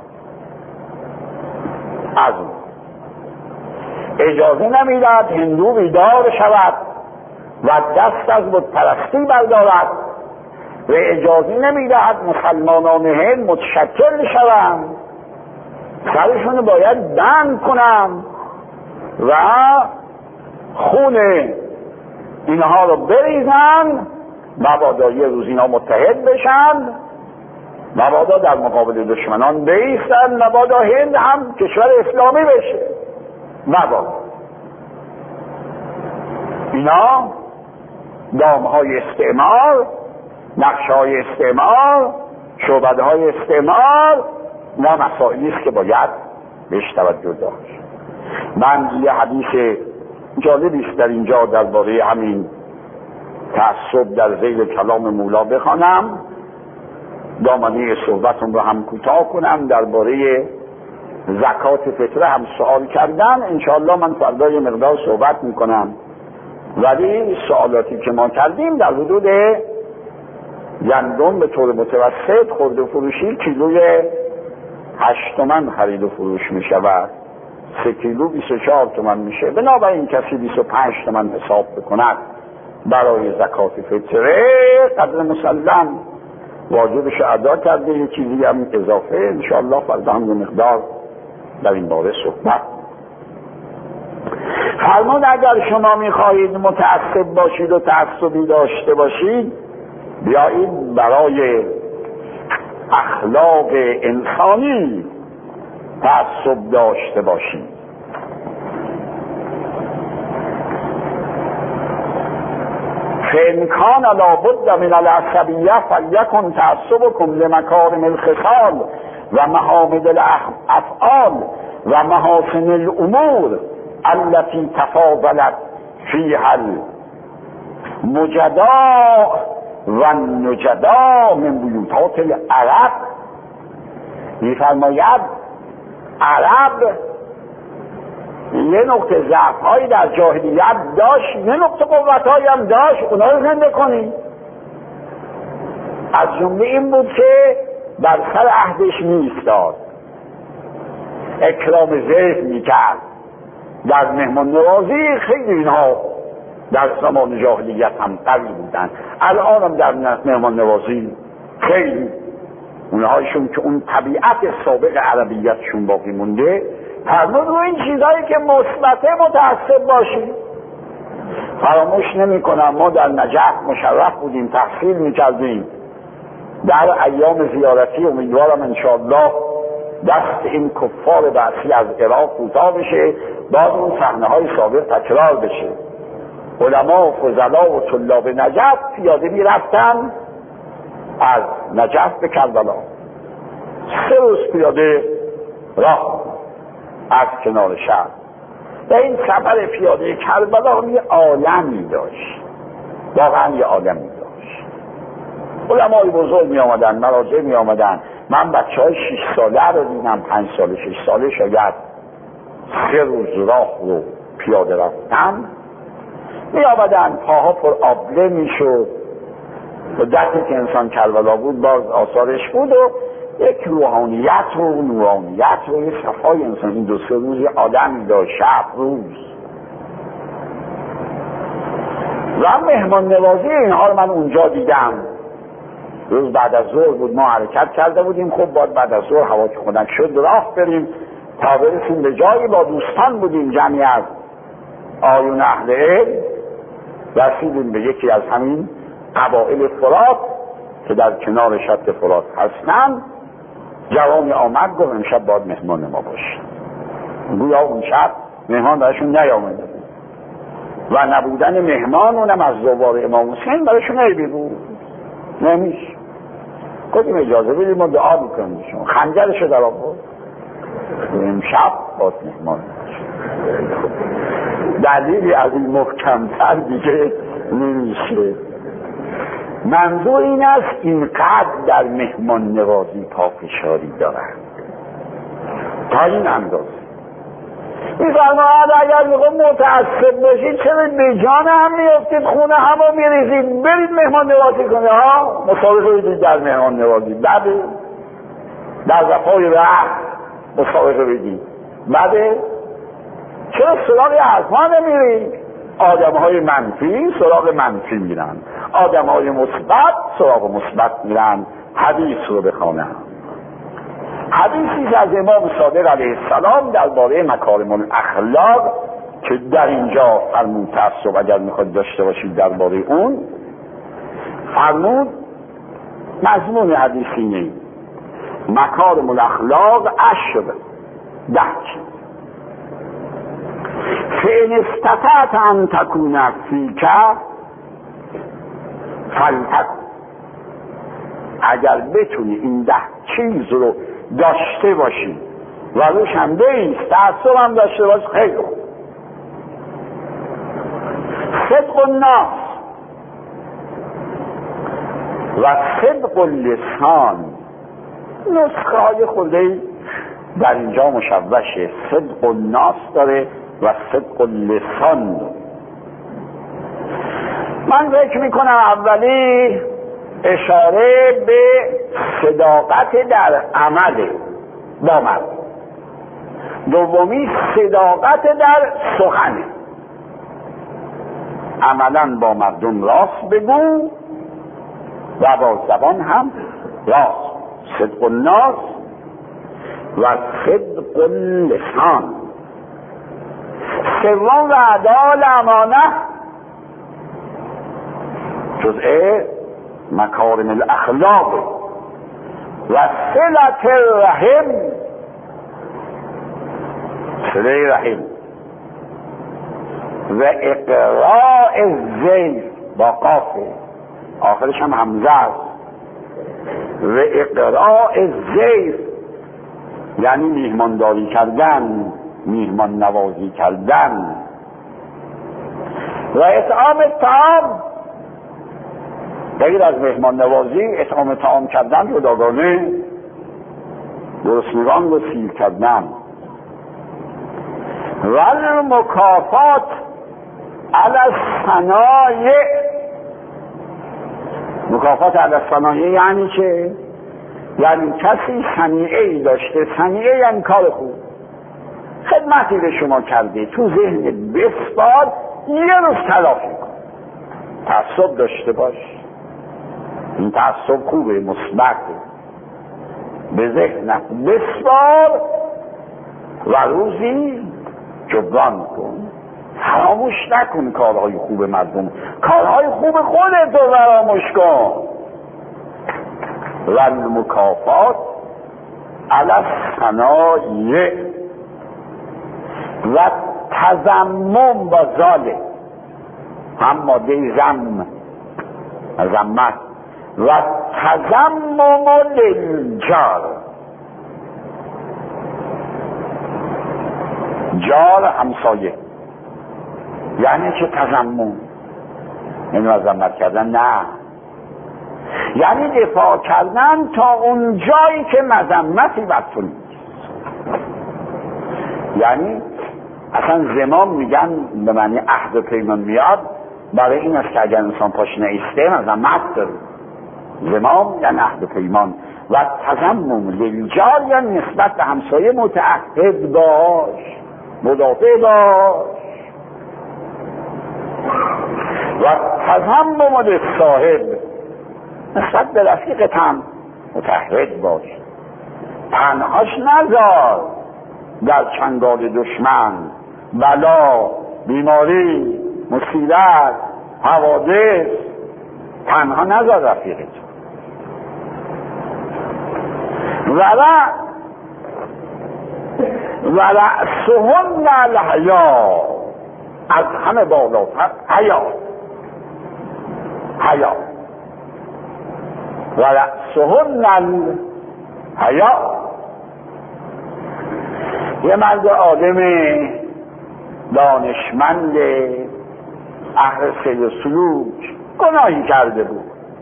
از اون اجازه نمیداد هندو بیدار شود و دست از بت پرستی بردارد و اجازه نمیدهد مسلمانان هند متشکل شوند، سرشون باید بند کنم و خون اینها رو بریزن، مبادا یه روز اینا متحد بشن، مبادا در مقابل دشمنان بایستن، مبادا هند هم کشور اسلامی بشه، مبادا. اینا دامهای استعمار، نقشهای استعمار، شعبدهای استعمار و مسائلی است که باید بهش توجه داشت. من یه حدیث جالبی است در اینجا درباره همین تعصب در ذیل کلام مولا بخوانم، دامنه صحبتم رو هم کوتاه کنم. درباره زکات فطره هم سوال کردن، انشاءالله من فردا یه مقدار صحبت میکنم، ولی سوالاتی که ما کردیم در حدود گندم به طور متوسط خرد و فروشی کیلوی هشت تومن خرید و فروش می شود، سه کیلو بیست و چهار تومن میشه. بنابراین کسی بیست و پنج تومن حساب بکند برای زکات فطره قدر مسلم واجبش ادا کرده، یه چیزی هم اضافه انشاءالله فردا هم یه مقدار در این باره صحبت. فرمود اگر شما میخواهید متعصب باشید و تعصبی داشته باشید، بیایید برای اخلاق انسانی تعصب داشته باشید. فإن كان لابد من العصبیه فلیکن تعصبکم لمکارم الخصال و محامد الافعال و محاسن الامور التي تفاضلت فيها المجداء و النجداء من بیوتات العرب. میفرماید عرب یه نقطه ضعف هایی در جاهلیت داشت، یه نقطه قوت هایی هم داشت، اونا رو زنده کنی. از جمله این بود که بر سر عهدش میایستاد، اکرام ضیف میکرد، در مهمان نوازی خیلی اینها در زمان جاهلیت هم قوی بودن، الان هم در مهمان نوازی خیلی اونهایشون که اون طبیعت سابق عربیتشون باقی مونده. فرمود رو این چیزهایی که مثبته متعصب باشیم. فراموش نمی کنم ما در نجف مشرف بودیم، تحصیل میکردیم. در ایام زیارتی امیدوارم انشاءالله دست این کفار بعثی از عراق کوتاه بشه، باز اون صحنه های سابق تکرار بشه. علما و فضلا و طلاب نجف پیاده می رفتن از نجف به کربلا، سه روز پیاده راه از کنار شهر. و این سفر پیاده کربلا یه عالمی داشت، واقعا یه عالمی داشت. علمای بزرگ می آمدن، مراجع می آمدن. من بچه های شش ساله رو دیدم، پنج ساله شش ساله شاید سه روز راه رو پیاده رفتن. می آمدن پاها پر آبله می شد، و دستی که انسان کربلا بود باز آثارش بود و یک روحانیت و نورانیت و یک صفای انسان. این دو سه روز آدمی داشت، شب روز. و مهمان نوازی اینها رو من اونجا دیدم. روز بعد از ظهر بود، ما حرکت کرده بودیم، خب باید بعد از ظهر هوا که خنک شد راه بریم تا برسیم به جایی. با دوستان بودیم جمعی از آیون اهل علم، رسیدیم به یکی از همین قبائل فرات که در کنار شط فرات هستن. جوانی آمد گفت امشب باید مهمان ما باشه. گویا اون شب مهمان برشون نیامده بود. و نبودن مهمان اونم از زوار امام حسین برایشون عیبی بود. نمیشه. گفتیم اجازه بدیم ما دعا بکنیم شما خنجرشو در آورد امشب باز مهمان دلیلی از این محکمتر دیگه نمیشه. منظور این است اینقدر در مهمان نوازی پافشاری دارن تا این اندازه. میفرماید اگر میخوام متعصب باشید چرا به جان هم میافتید خونه همو میریزید برید مهمان نوازی کنید. ها مسابقه بدید در مهمان نوازی بده در وفای رحم مسابقه بدید بده. چرا سراغ حرفا نمیرید؟ آدم های منفی سراغ منفی میرن، آدم های مثبت سراغ مثبت میرن. حدیث رو بخوانم. حدیثی از امام صادق علیه السلام درباره مکارم الاخلاق که در اینجا فرمود تعصب اگر میخواد داشته باشید درباره اون فرمود مضمون حدیث اینه مکارم الاخلاق عشر ده چیز فإن استطعت ان تكون فیک فلتکن. اگر بتونی این ده چیز رو داشته باشی و روش هم بیست تعصب هم داشته باشی خیلی خوب. صدق الناس و صدق اللسان. نسخه های خودی در اینجا مشوشه. صدق الناس داره و صدق اللسان داره. من فکر میکنم اولی اشاره به صداقت در عمل با مردم، دومی صداقت در سخن. عملا با مردم راست بگو و با زبان هم راست. صدق الناس و صدق اللسان. سوم و اداء الامانه جزء مکارم الاخلاق و صلة الرحم. صله رحم و اقراء الضیف با قاف آخرش هم همزه است. و اقراء الضیف یعنی میهمانداری کردن، میهمان نوازی کردن. و اطعام الطعام غیر از مهمان نوازی اطعام طعام کردن، جداگانه گرسنگان رو سیر کردن. و المکافات علی الصنایع. مکافات علی الصنایع یعنی چه؟ یعنی کسی صنیعه‌ای داشته. صنیعه یعنی کار خوب، خدمتی به شما کرده، تو ذهن بسپار یه روز تلافی کن. تعصب داشته باش. این تعصب خوبه، مثبته. به ذهنت بسپار و روزی جبران کن. فراموش نکن کارهای خوب مردم، کارهای خوب خودت رو فراموش کن. و المکافات علی الصنایع و تضمن با ظالم هم ماده زم زمت و تضمن للجار. جار همسایه یعنی چه؟ تضمن یعنی مذمت کردن، نه، یعنی دفاع کردن تا اون جایی که مذمتی بر تو نیست. یعنی اصلا زمام میگن به معنی عهد و پیمان میاد، برای این است که اگر انسان پاش نیسته مذمت داره. زمام یعنی عهد و پیمان و تضمن للجار یعنی نسبت به همسایه متعهد باش، مدافع باش. و تضمن للصاحب نسبت به رفیقت هم متعهد باش. تنهاش نذار در چنگال دشمن، بلا، بیماری، مصیبت، حوادث. تنها نذار رفیقت. ورع ورعسهن الحیا از همه بالاتر حیا، حیا و رأسهن الحیا. یه مرد عالم دانشمند اهل سیر و سلوک گناهی کرده بود.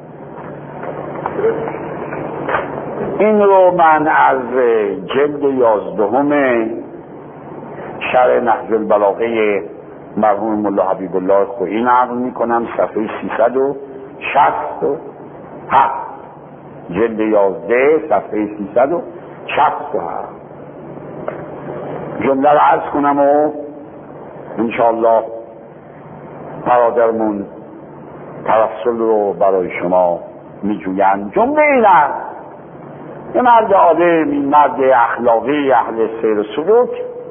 این رو من از جلد یازدهم شرح نهج البلاغه مرحوم ملا حبیب الله خویی نقل میکنم، صفحه سیصد و شصت و هفت، جلد یازده صفحه سیصد و شصت و هفت. جمله رو عرض کنم و انشاءالله برادرمون توسل رو برای شما میجوین. جمله این است: یه مرد عالم، این مرد اخلاقی اهل سیر و سلوک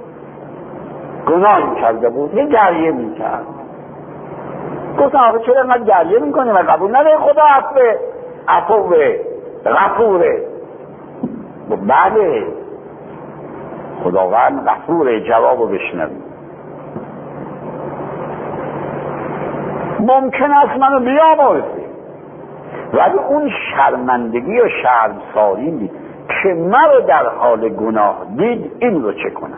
گناهی کرده بود، یه گریه میکرد. گفتم آقا چرا اینقدر گریه میکنی و قبول نداره خدا عفوه عفوه غفوره؟ بله خداوند غفوره، جوابو بشنوید. ممکن است منو بیامرزه، ولی اون شرمندگی و شرمساری که مرا در حال گناه دید این رو چه کنم؟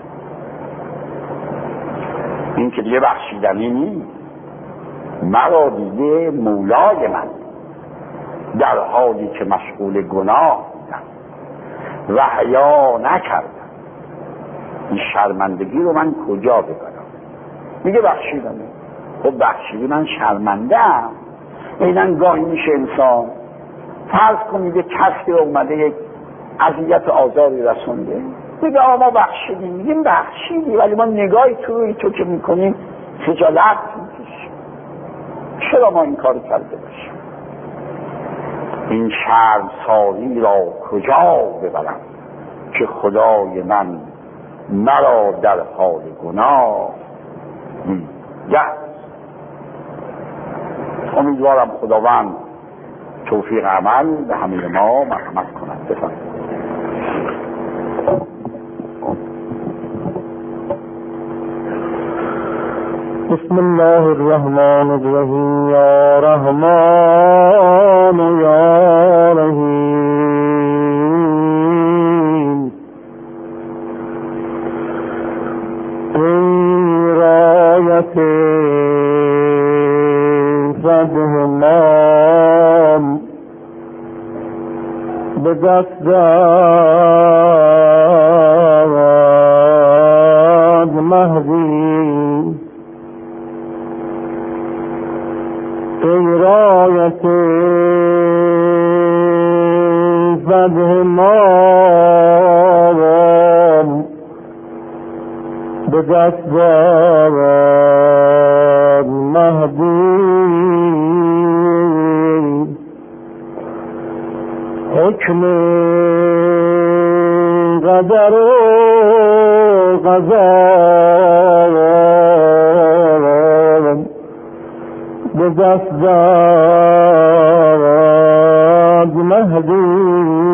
این که دیگه بخشیدنی نیست. مرا دیده مولای من در حالی که مشغول گناه بودم و حیا نکردم، این شرمندگی رو من کجا ببرم؟ میگه بخشیدم. خب بخشیدی من شرمنده‌ام. اینن گاهی میشه انسان فرض کنید یک کسی اومده یک اذیت و آزاری رسونده، میگه آقا ما بخشیدیم. میگیم بخشیدی، ولی ما نگاهی تو روی تو که میکنیم خجالت میکشیم. چرا ما این کار کرده باشیم؟ این شرمساری را کجا ببرم که خدای من مرا در حال گناه دیده؟ امیدوارم خداوند توفیق عمل به همه ما مرحمت کند. بفرمایید. بسم الله الرحمن الرحیم. یا رحمان یا رحیم. ای رایت فتح نام به دست داد مهدی، ای رایت فتح نام به دست داد مهدی، حکم قدر و قضا به دست داد مهدی،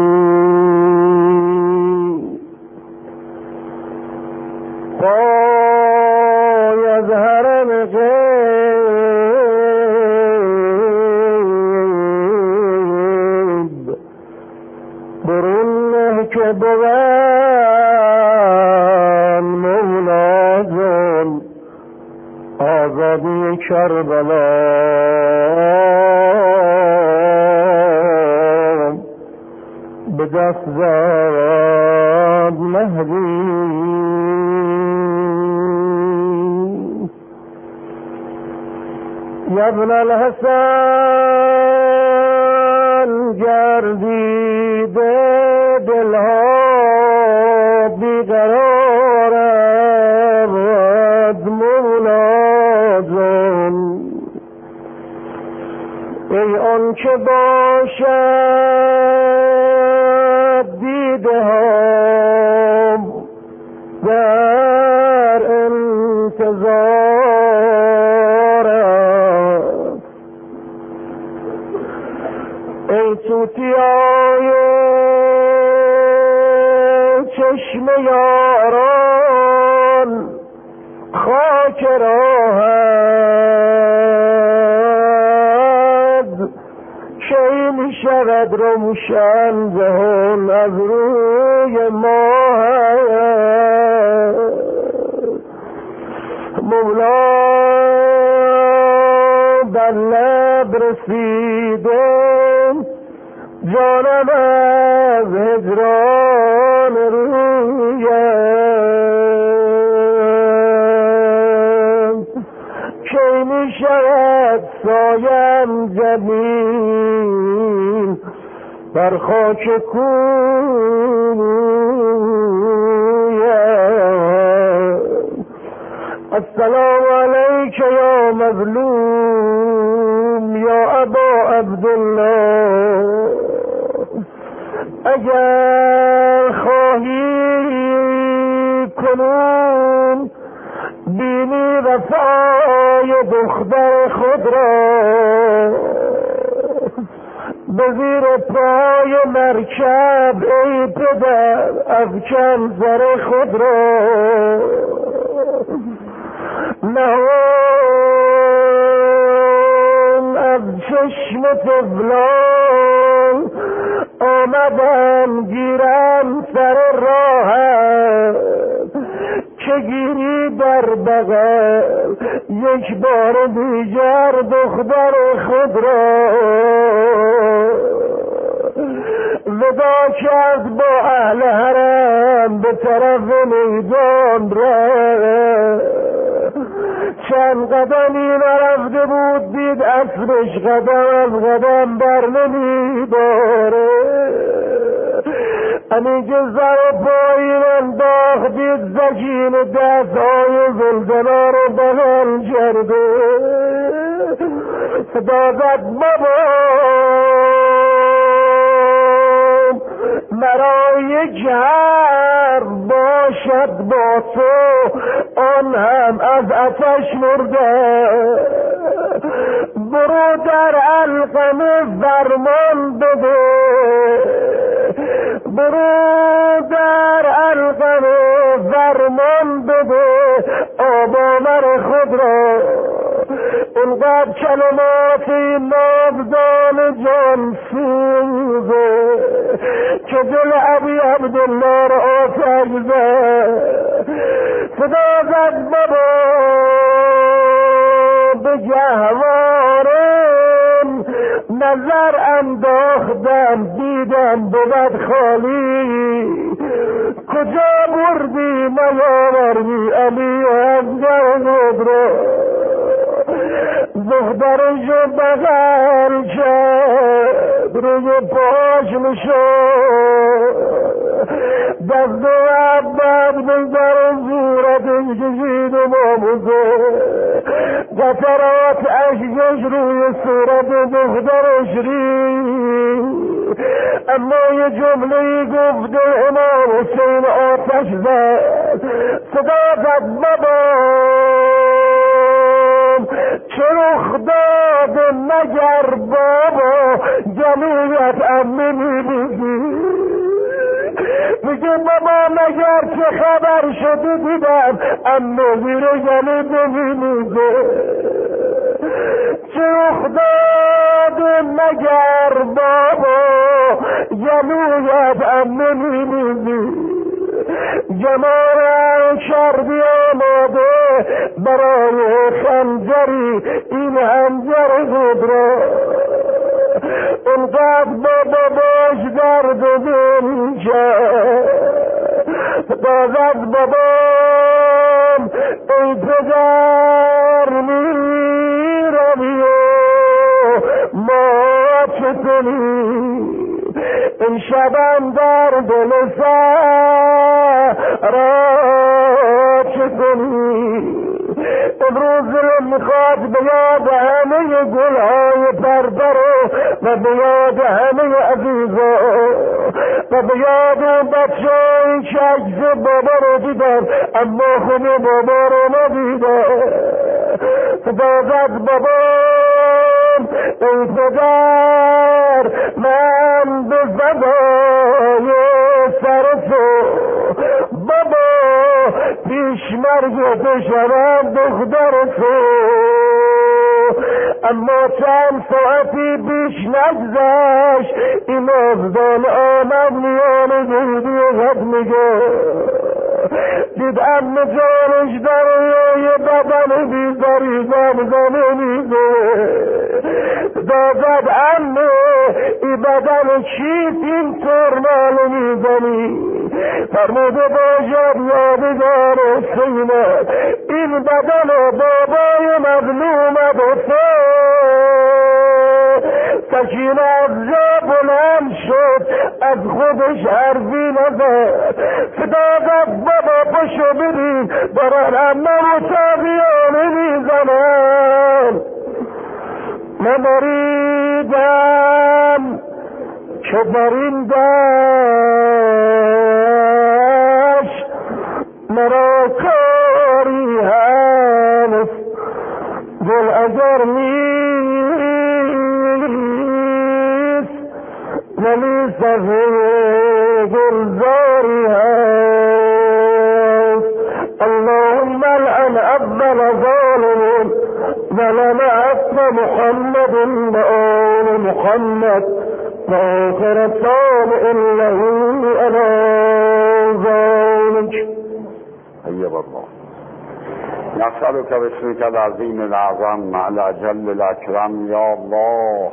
پای از حرم غیب برون نه که بود مولا جان آزادی کربلا به دست داد مهدی. یا ابن الحسن گردیده دلها بیقرارند مولا جان، ای آن که باشد دیده هم در انتظار، ای توتیای چشم یاران خاک راهت کی می شود روشن جهان از روی ماه مولا در لب رسیدم جانم از هجران رویم کی می شود سایم جمیل بر خاک کویم السلام علیک یا مظلوم یا ابا عبدالله اگر خواهی کنون بینی وفای دختر خود را به زیر پای مرکب ای پدر افکن سر خود را نهان از چشم طفلان آمدن گیرم سر راهت که گیری در بغل یک بار دیگر دختر خود را ودا کرد با اهل حرم به طرف میدان رفت چند قدمی نرفته بود دید اسبش قدم از قدم بر نمی داره امی که زر پایین انداخت دید زکین دست های زلزله رو بغل کرده صدا زد بابا مرا یک حرف باشد با تو آن هم از آتش مرده برو در علقمه فرمان بده برو در علقمه فرمان بده آبامر خود را اینقدر کلماتی نابزان جان سوزه که دل ابی عبدالله را آتش زد صدا زد بابا به گهوارم نظر انداختم دیدم بود خالی کجا بردی نیاوردی علی اصغر خود را دخترشو بغل کرد روی پاش نشد دست و عبد بزر صورتش کشید و ماموزه قطرات اشکش روی صورت دخترش ریخت اما یه جمله گفته امام حسین آتش زد صدا زد بابا چه رخ داده مگر بابا جلویت امه میبودی میگه بابا مگر چه خبر شده دیدم امه زیر گلو نمیموزه چه رخ داده مگر بابا جلویت امه میبودی جمال کردی آماده برای خنجری این خنجر خود را اونقدر بابا باش درد و دل کرد دازد بابام ای پدر میروی و ما چه کنی این شبم در دل سرا چه کنی امروز میخواد به یاد همه گلهای پرپرو و به یاد همه عزیزا و به یاد بچه‌ای که عکس بابا رو دیدن اما خود بابا رو ندیدن صدا زد بابام ای پدر من به فدای سر تو بابا پیش پیشمرگ بشوم دختر تو، اما چند ساعتی بیش نگذشت این مزدان آمد میان دودی غد میگه دید ام جانش در روی بدن بیزاری زمزمه میزه دادد امه ای بدن چیست این طور مال میزنی فرموده باشد یادگار حسینت این بدن بابای مظلومت حسین سکینه از جا بلند شد از خودش حرفی نزد صدا زد بابا پشو ببین دارن امه متابیانه میزنن من بریدم چه بر این دشت مرا کاری هست گل اگر نیست ولی صفحه گلزاری هست اللهم لعن اول ظالم ظلم اسم محمد وآل محمد وآخر صالح له على ذلك. طيب الله نسألك باسمك العظيم الأعظم على جل الأكرم يا الله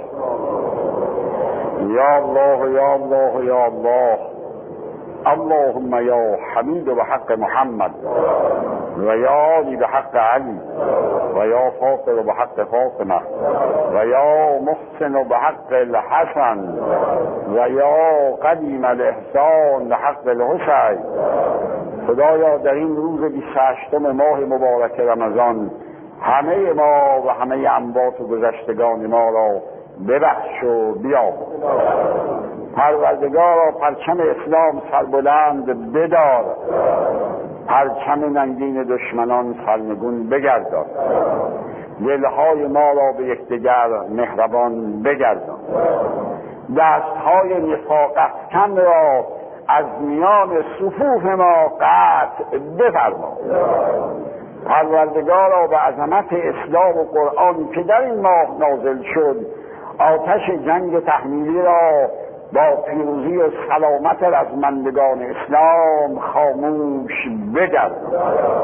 يا الله يا الله يا الله اللهم يا حميد بحق محمد ويا علي بحق علي ويا فاطر بحق فاطمة ويا محسن بحق الحسن ويا قديم الإحسان بحق الحسين. خدایا در این روز بیست و هشتم ماه مبارک رمضان همه ما و همه انبات و گذشتگان ما را ببخش و بیاب. پروردگارا پرچم اسلام سربلند بدار، پرچم ننگین دشمنان سرنگون بگردان، دلهای ما را به یکدیگر مهربان بگردان، دستهای نفاق افکن را از میان صفوف ما قطع بفرما. پروردگارا به عظمت اسلام و قرآن که در این ماه نازل شد آتش جنگ تحمیلی را با پیروزی و سلامت رزمندگان اسلام خاموش بگردان.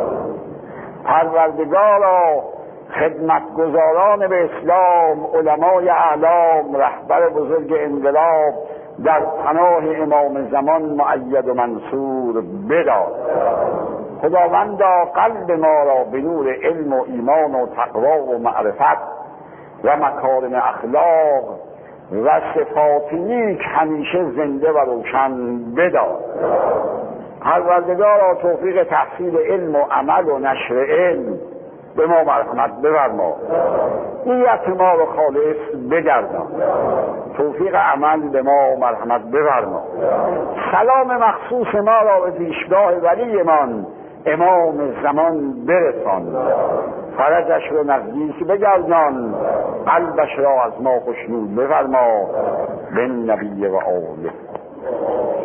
پروردگارا خدمتگزاران به اسلام، علمای اعلام، رهبر بزرگ انقلاب در پناه امام زمان مؤید و منصور بدار. خداوندا قلب ما را به نور علم و ایمان و تقوا و معرفت و مکارم اخلاق و صفات نیک همیشه زنده و روشن بدار. پروردگارا توفیق تحصیل علم و عمل و نشر علم به ما مرحمت بفرما، نیت ما رو خالص بگردان، توفیق عمل به ما مرحمت بفرما، سلام مخصوص ما را به پیشگاه ولیمان امام زمان برسان، فرجش رو نزدیک بگردان، قلبش را از ما خوشنود بفرما. به نبی و آله.